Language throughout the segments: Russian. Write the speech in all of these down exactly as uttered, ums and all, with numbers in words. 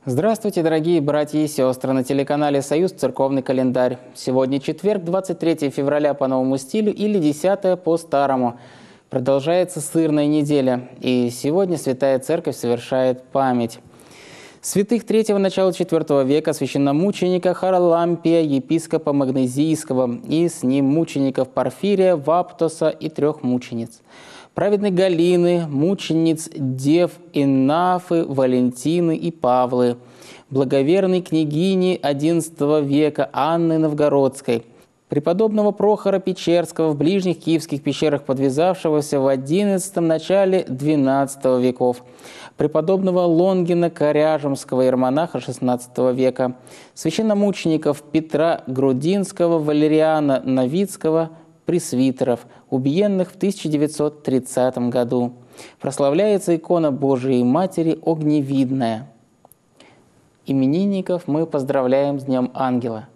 Здравствуйте, дорогие братья и сестры! На телеканале «Союз. Церковный календарь». Сегодня четверг, двадцать третье февраля по новому стилю или десятое по старому. Продолжается сырная неделя, и сегодня Святая Церковь совершает память святых третьего начала четвёртого века, священномученика Харалампия, епископа Магнезийского, и с ним мучеников Порфирия, Ваптоса и трех мучениц. Праведной Галины, мучениц Дев Иннафы, Валентины и Павлы, благоверной княгини одиннадцатого века Анны Новгородской, преподобного Прохора Печерского, в ближних киевских пещерах подвязавшегося в одиннадцатом начале двенадцатого веков, преподобного Лонгина Коряжемского, иеромонаха шестнадцатого века, священномучеников Петра Грудинского, Валериана Новицкого, пресвитеров, убиенных в тысяча девятьсот тридцатом году. Прославляется икона Божией Матери Огневидная. Именинников мы поздравляем с Днем Ангела.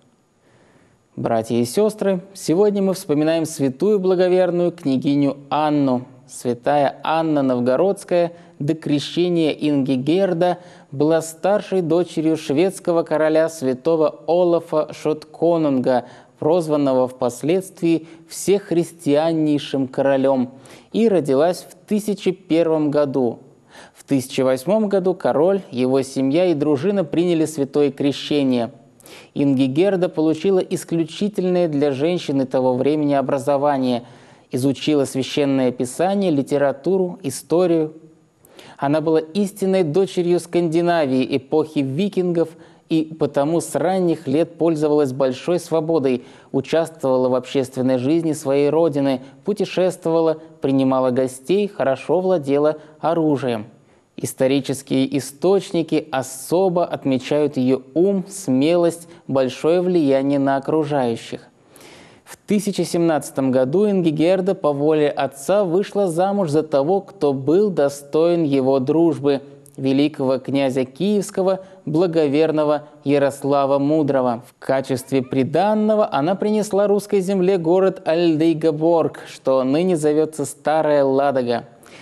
Братья и сестры, сегодня мы вспоминаем святую благоверную княгиню Анну. Святая Анна Новгородская до крещения Ингигерда была старшей дочерью шведского короля святого Олафа Шотконунга, прозванного впоследствии всехристианнейшим королем, и родилась в тысяча первом году. В тысяча восьмом году король, его семья и дружина приняли святое крещение. Ингигерда получила исключительное для женщины того времени образование, изучила священное писание, литературу, историю. Она была истинной дочерью Скандинавии эпохи викингов, и потому с ранних лет пользовалась большой свободой, участвовала в общественной жизни своей родины, путешествовала, принимала гостей, хорошо владела оружием. Исторические источники особо отмечают ее ум, смелость, большое влияние на окружающих. В тысяча семнадцатом году Ингигерда по воле отца вышла замуж за того, кто был достоин его дружбы – великого князя Киевского, благоверного Ярослава Мудрого. В качестве приданного она принесла русской земле город Альдейгаборг, что ныне зовется Старая Ладога.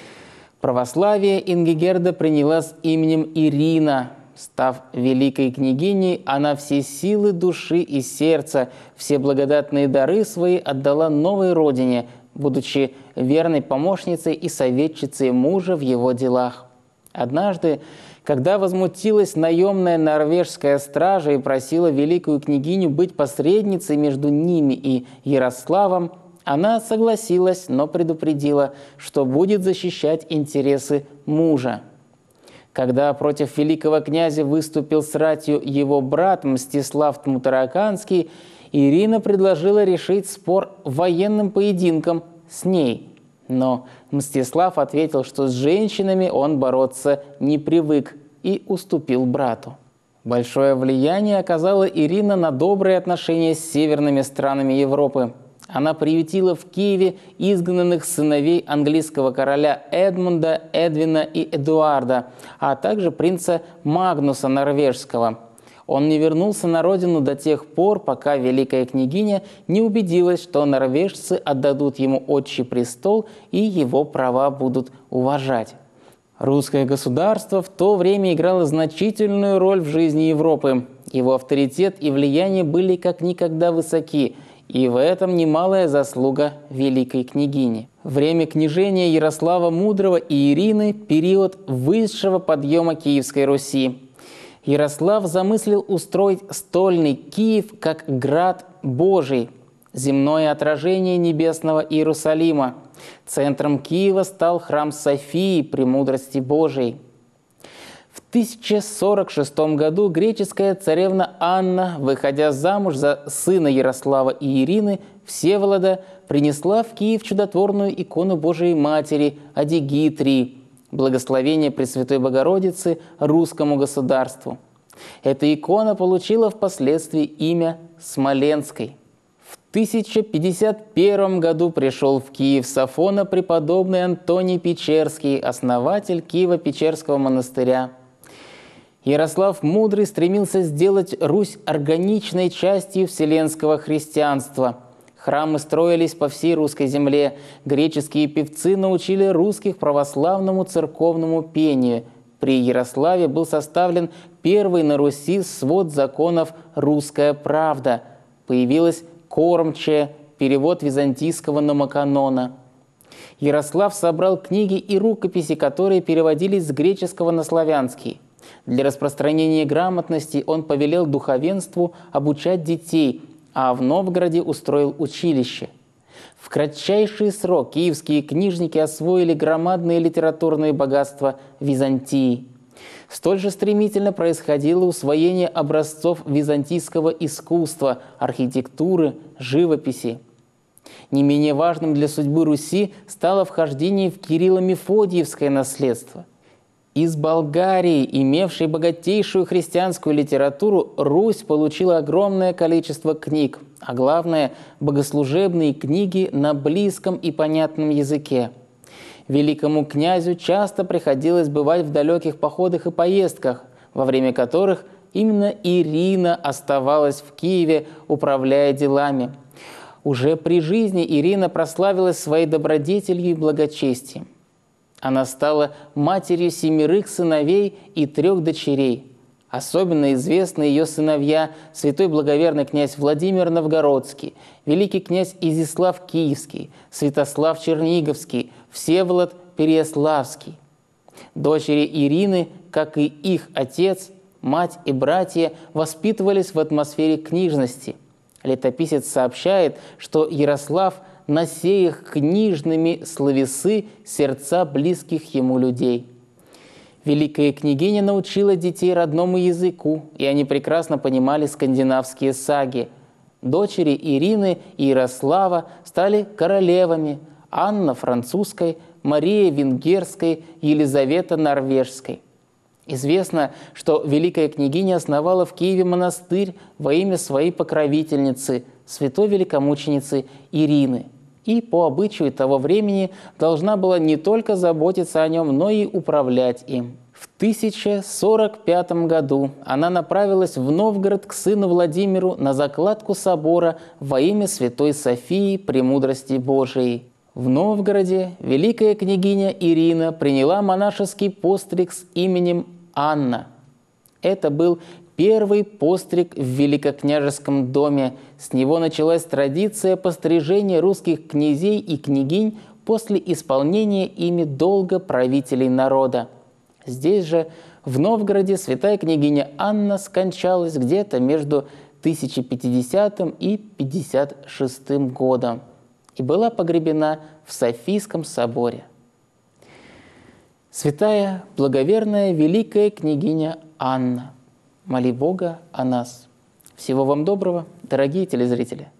Православие Ингигерда приняла с именем Ирина. Став великой княгиней, она все силы души и сердца, все благодатные дары свои отдала новой родине, будучи верной помощницей и советчицей мужа в его делах. Однажды, когда возмутилась наемная норвежская стража и просила великую княгиню быть посредницей между ними и Ярославом, она согласилась, но предупредила, что будет защищать интересы мужа. Когда против великого князя выступил с ратью его брат Мстислав Тмутараканский, Ирина предложила решить спор военным поединком с ней. Но Мстислав ответил, что с женщинами он бороться не привык, и уступил брату. Большое влияние оказала Ирина на добрые отношения с северными странами Европы. Она приютила в Киеве изгнанных сыновей английского короля Эдмунда, Эдвина и Эдуарда, а также принца Магнуса Норвежского. Он не вернулся на родину до тех пор, пока великая княгиня не убедилась, что норвежцы отдадут ему отчий престол и его права будут уважать. Русское государство в то время играло значительную роль в жизни Европы. Его авторитет и влияние были как никогда высоки, и в этом немалая заслуга великой княгини. Время княжения Ярослава Мудрого и Ирины – период высшего подъема Киевской Руси. Ярослав замыслил устроить стольный Киев как град Божий, земное отражение небесного Иерусалима. Центром Киева стал храм Софии, премудрости Божией. В тысяча сорок шестом году греческая царевна Анна, выходя замуж за сына Ярослава и Ирины, Всеволода, принесла в Киев чудотворную икону Божией Матери Адигитрии, благословение Пресвятой Богородицы русскому государству. Эта икона получила впоследствии имя Смоленской. В тысяча пятьдесят первом году пришел в Киев с Афона преподобный Антоний Печерский, основатель Киево-Печерского монастыря. Ярослав Мудрый стремился сделать Русь органичной частью вселенского христианства. Храмы строились по всей русской земле. Греческие певцы научили русских православному церковному пению. При Ярославе был составлен первый на Руси свод законов «Русская правда». Появилась кормчая, перевод византийского номоканона. Ярослав собрал книги и рукописи, которые переводились с греческого на славянский. Для распространения грамотности он повелел духовенству обучать детей, а в Новгороде устроил училище. В кратчайший срок киевские книжники освоили громадные литературные богатства Византии. Столь же стремительно происходило усвоение образцов византийского искусства, архитектуры, живописи. Не менее важным для судьбы Руси стало вхождение в Кирилло-Мефодиевское наследство. Из Болгарии, имевшей богатейшую христианскую литературу, Русь получила огромное количество книг, а главное – богослужебные книги на близком и понятном языке. Великому князю часто приходилось бывать в далеких походах и поездках, во время которых именно Ирина оставалась в Киеве, управляя делами. Уже при жизни Ирина прославилась своей добродетелью и благочестием. Она стала матерью семерых сыновей и трех дочерей. Особенно известны ее сыновья святой благоверный князь Владимир Новгородский, великий князь Изяслав Киевский, Святослав Черниговский, Всеволод Переяславский. Дочери Ирины, как и их отец, мать и братья, воспитывались в атмосфере книжности. Летописец сообщает, что Ярослав на сеях книжными словесы сердца близких ему людей. Великая княгиня научила детей родному языку, и они прекрасно понимали скандинавские саги. Дочери Ирины и Ярослава стали королевами: Анна французской, Мария венгерской, Елизавета норвежской. Известно, что великая княгиня основала в Киеве монастырь во имя своей покровительницы, святой великомученицы Ирины, и по обычаю того времени должна была не только заботиться о нем, но и управлять им. В тысяча сорок пятом году она направилась в Новгород к сыну Владимиру на закладку собора во имя святой Софии Премудрости Божией. В Новгороде великая княгиня Ирина приняла монашеский постриг с именем Анна. Это был первый постриг в великокняжеском доме. С него началась традиция пострижения русских князей и княгинь после исполнения ими долга правителей народа. Здесь же, в Новгороде, святая княгиня Анна скончалась где-то между тысяча пятидесятым и пятьдесят шестым годом и была погребена в Софийском соборе. Святая, благоверная, великая княгиня Анна, моли Бога о нас. Всего вам доброго, дорогие телезрители!